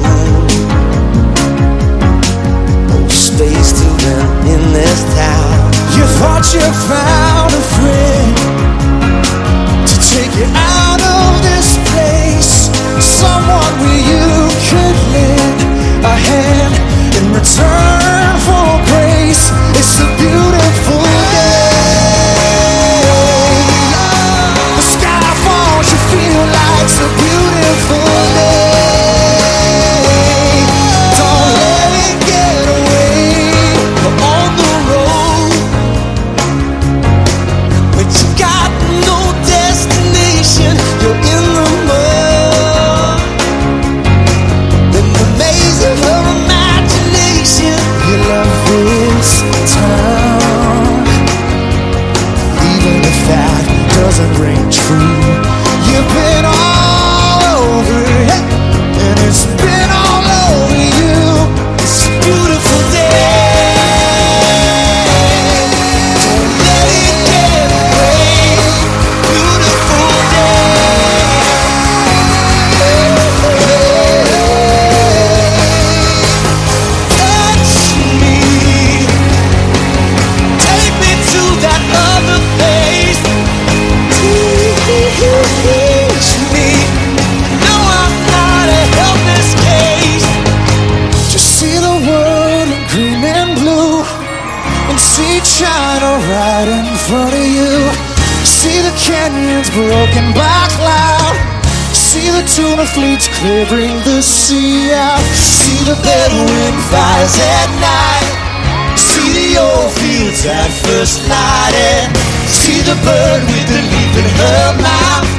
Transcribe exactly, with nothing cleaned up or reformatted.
No space to rent in this town. You thought you found a friend to take you out of this place, someone where you could lend a hand in return for grace. It's a beautiful day. The sky falls, you feel like it's a beautiful day. Don't let it get away. You're on the road, but you got no destination. You're in the mud. In the maze of her imagination, you love this town. Even if that doesn't ring true, you've been all over it, and it's been all over you. It's a beautiful day. Don't let it get away. Beautiful day. Touch me. Take me to that other place. Teach me. No, I'm not a helpless case. Just see the world in green and blue, and see China right in front of you. See the canyons broken by cloud. See the tuna fleets clearing the sea out. See the bedouin fires at night. See the old fields at first light, and see the bird with the leaf in her mouth.